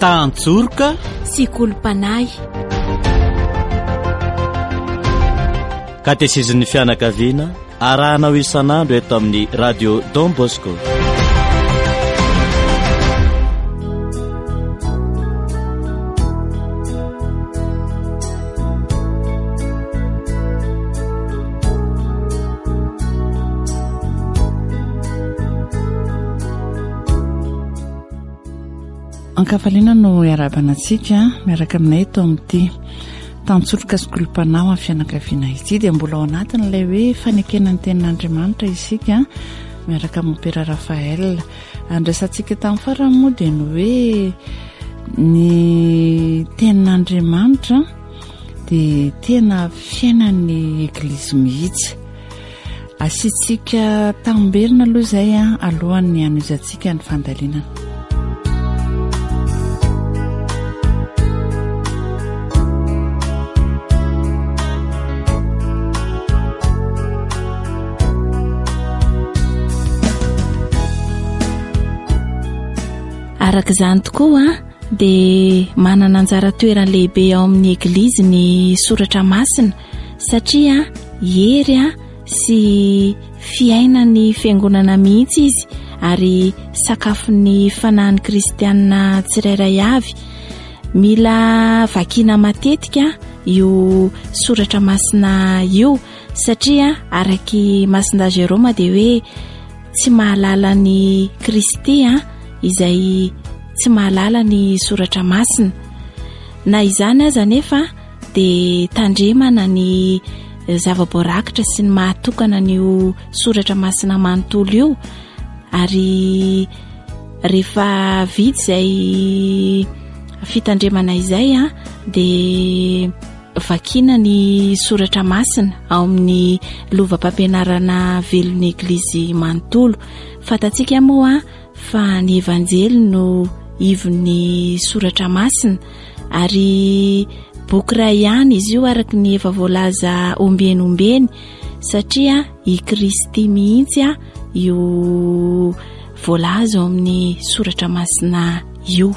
tantsorika sy kolompanay. Ka tesezin'ny fianakaviana arahanao isan'andro eto amin'ny radio Don Bosco. Ankafaliana no iarabanantsika miaraka aminay eto amin'ity tantsorika sy kolompanao amin'ny fianakaviana ity dia mbola ao anatin'ilay hoe fanekenan'ny tenin'Andriamanitra isika miaraka amin'ny Pera Rafael. Andrasantsika tamin'ny farany moa dia ny hoe ny tenin'Andriamanitra dia tena fiainan'ny Eglizy mihitsy. Asiantsika tamberina aloha izay alohan'ny anoizantsika ny fandalinana. Araka izany tokoa dia manana anjara toerana lehibe ao amin'ny Eglizy ny soratra masina satria hery sy fiainan'ny fiangonana mihitsy izy ary sakafon'ny fanahin'ny kristianina tsirairay avy. Mila vakiana matetika io soratra masina io satria araky Masinda Jeroma dia hoe tsy mahalala ny Kristy izay tsy mahalala ny soratra masina. Na izany aza nefa dia tandremana ny zava-boarakitra sy ny mahatokana n'io soratra masina manontolo io ary rehefa vita izay fitandremana izay dia vakiana ny soratra masina ao amin'ny lovam-pampianarana velon'ny Eglizy manontolo. Fatatsika moa fa ny evanjely no ivon'ny soratra masina ary boky iray ihany izy io araka ny efa voalaza ombenombeny satria i Kristy mihitsy io voalaza ao amin'ny soratra masina io.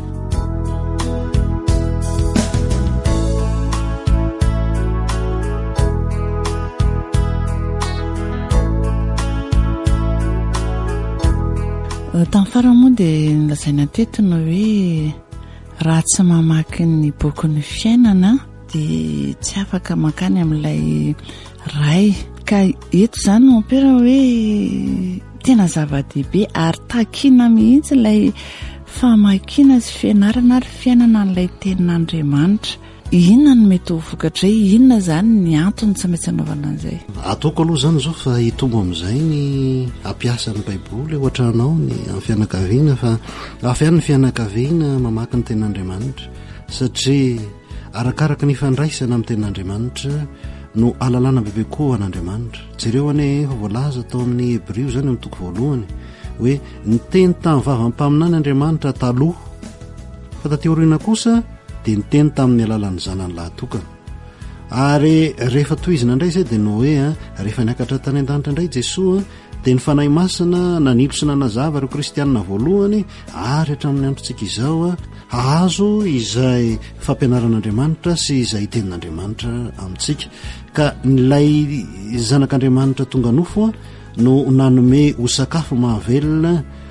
Tamin'ny farany moa dia nilazaina tetona hoe raha tsy mamaky ny bokin'ny fiainana dia tsy afaka makany amin'ilay ray. Ka eto izany no ampera hoe tena zava-dehibe ary takiana mihitsy ilay famakiana sy fianarana ary fiainana n'ilay tenin'Andriamanitra. Inona no mety ho vokatra, inona izany ny antony tsy maintsy anaovana an'izay? Ataoko aloha izany zao fa hitombo amin'izay ny ampiasa ny Baiboly ohatra anao ny amin'ny fianakaviana fa hafa ihany ny fianakaviana mamaky ny tenin'Andriamanitra satria arakaraka ny fandraisana amin'ny tenin'Andriamanitra no ahalalana bebe koa an'Andriamanitra. Jereo ane efa voalaza tao amin'ny Hebreo zany amin'ny toko voalohany hoe ny teny tamin'ny vavam-paminany Andriamanitra taloha fa taty aoriana kosa dia niteny tamin'ny alalan'ny zanany lahatokana. Ary rehefa tohizina indray izay dia no hoe rehefa niakatra tany an-danitra indray Jesosy dia ny fanahy masina nanilo sy nanazava ireo kristianina voalohany ary hatramin'ny androntsika izao azo izay fampianaran'Andriamanitra sy izay tenin'Andriamanitra amintsika. Ka nilay zanak'Andriamanitra tonga nofo no nanome ho sakafo mahavelona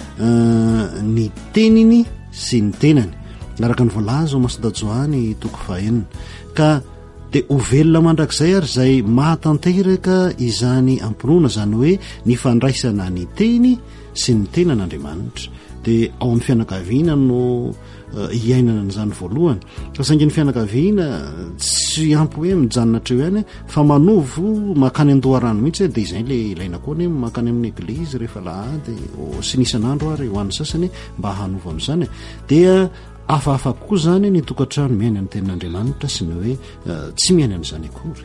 ny teniny sy ny tenany araka ny voalaza ho Masinda Joany toko 1. Ka dia ho velona mandrakizay ary izay mahatanteraka izany ampinoana zany hoe ny fandraisana ny teny sy ny tenan'Andriamanitra. Dia ao amin'ny fianakaviana no iainana n'izany voalohany. Fa saingy ny fianakaviana tsy ampy hoe mijanona treo ihany fa manovo makany an-doharano mihitsy dia izay ilay ilaina koa ny makany amin'ny Eglizy rehefa lahady sy nisan'andro ary ho an'ny sasany mba hanovo amin'izany. Dia hafahafa koa zany ny tokantrano miaina ny tenin'Andriamanitra sy ny hoe tsy miaina an'izany akory.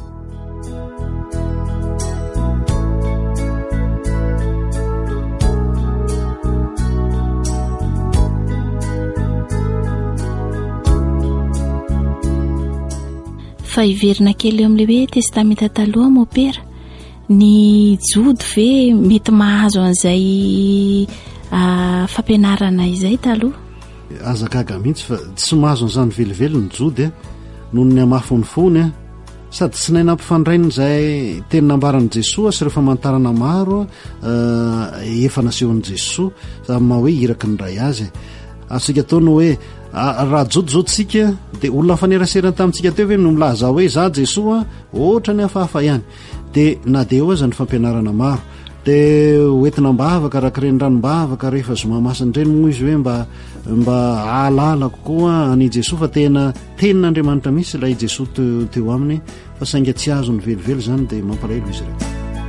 Fa iverina kely eo amin'ilay hoe testamenta taloha mopera ny jody ve mety mahazo an'izay fampianarana izay taloha? azagaga mihitsy fa tsy mahazo n'izany velively ny jody noho ny amafonifony sady tsy nay nampifandrainy zay teny nambaran'i Jesosy sy rehefa mantarana maro efa nasehoan'i Jesosy za maha hoe iraky ny ray azy asika ataony hoe raha jotojototsika dia olona fanerasera tamintsika teo hoe no milaza hoe za Jesosy ohatra ny hafahafa ihany dia na dia eo aza ny fampianarana maro dia hoentina mbavaka rakareny ranom-bavaka rehefa zomamasiny reny moa izy hoe mba alala kokoa any Jesosy fa tena tenin'Andriamanitra misy ilay Jesosy teo aminy fa sainga tsy azo ny velively zany dia mampalahelo izy ireo.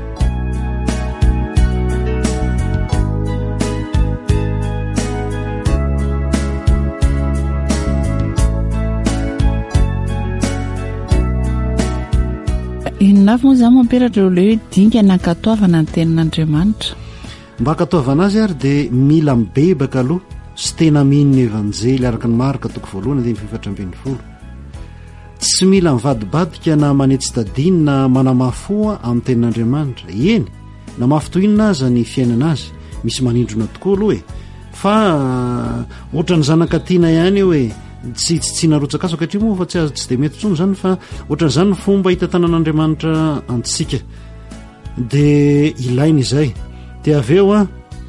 Inafy moa zany mamperatra le hoe dinga nankatoavana ny tenin'Andriamanitra mba hankatoavana azy ary dia mila mibebaka aloha sy tena mihiny evanjely araka ny marika toko voalohany dia ny 7:20 tsy mila mivadibadika na manetsy tadiny na manamafoa amin'ny tenin'Andriamanitra eny na mafitoinina aza ny fiainana azy misy manindrona tokoa aloha fa ohatra ny zanakatiana ihany hoe tsy narotsaka aso katria moa fa tsy azo tsy dia mety tsony zany fa ohatran'izany ny fomba hitantanan'Andriamanitra antsika dia ilaina izay dia aveo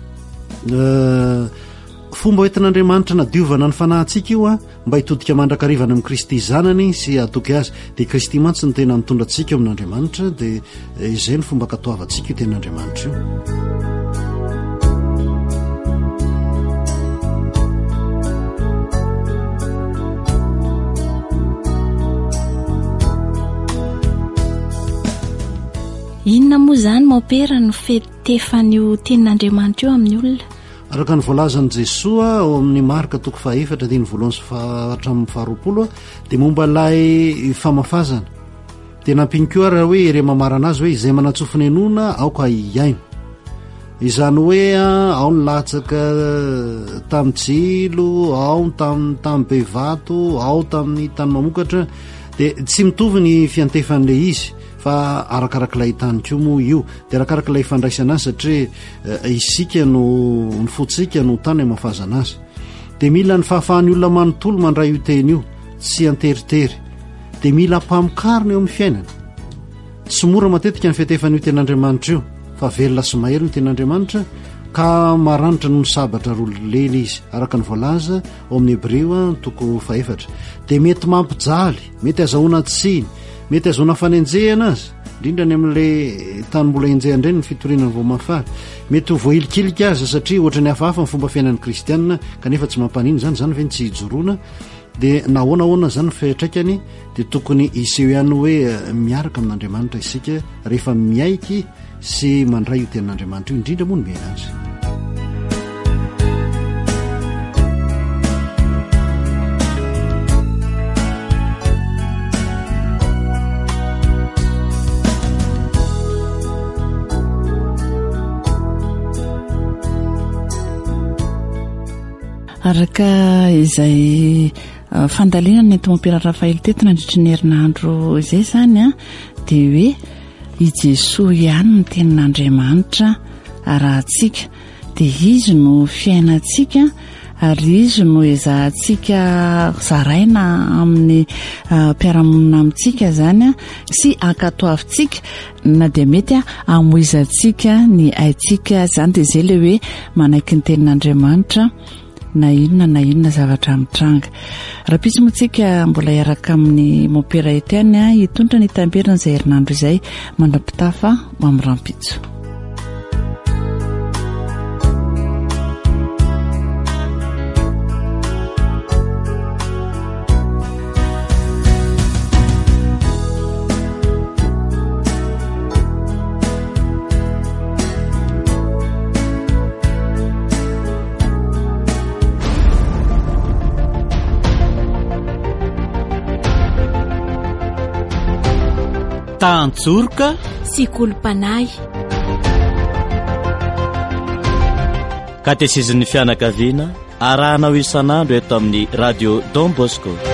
fomba hoentin'Andriamanitra na diovana ny fanahintsika io mba hitodika mandrakarivana amin'ny Kristy zanany sy atoky azy dia Kristy mantsy ny tena mitondra antsika amin'Andriamanitra dia izay ny fomba katoavantsika io ten'Andriamanitra io. Inona moa zany maopera no fitefan'io tenin'Andriamanitra io amin'ny olona? Araka ny voalazan'i Jesosy ao amin'ny marika toko 4:1-20 dia momba ilay famafazana dia nampiny koa raha hoe ire mamarana azy hoe izay manatsofony anona aoka iaino izany hoe ao ny latsaka tamin'ny jilo ao tamin'ny bevato ao tamin'ny tany mamokatra dia tsy mitovy ny fiantefan'ilay izy fa arakarak'ilay tany koa moa io dia arakarak'ilay fandraisana azy satria isika no ny fotsika no tany amafazana azy dia mila ny fahafahan'ny olona manontolo mandray io teny io tsy anteritery dia mila mpamokarina eo amin'ny fiainana tsy mora matetika ny fitefan'io ten'Andriamanitra io fa velona sy mahery ny ten'Andriamanitra ka maranitra no ny sabatra rololena izy araka ny voalaza ao amin'ny Hebreo 4:4 dia mety mampijaly mety azahoana tsiny mety azahoana fanenjehana azy indrindra ny amin'ilay tany mbola enjehan-dreny ny fitorinany voamafaly mety ho voailikilika azy satria ohatra ny hafahafa ny fomba fiainan'ny kristianina kanefa tsy mampanino zany ve tsy hijoroana dia nahoanahoana zany fetraikany dia tokony iseho ihany hoe miaraka amin'Andriamanitra isika rehefa miaiky sy mandray io tenin'Andriamanitra io indrindra moa no miaina azy. Araka izay fandaliana ny entomopera Rafael teto nandritry ny herinandro izay zany dia hoe i Jesosy ihany ny tenin'Andriamanitra arahantsika dia izy no fiainantsika ary izy no ezahantsika zaraina amin'ny mpiaramonina amintsika zany sy ankatoavintsika na dia mety amoizantsika ny aintsika zany dia izay le hoe manaiky ny tenin'Andriamanitra na inona zavatra mitranga rahampitsy moantsika mbola iaraka amin'ny mopera etiany hitondra ny tamberina izay herinandro izay mandrapitafa amin'ny rampitso. Tantsorika sy kolompanay katesizin'ny fianakaviana arahanao isan'andro eto amin'ny radio Don Bosco.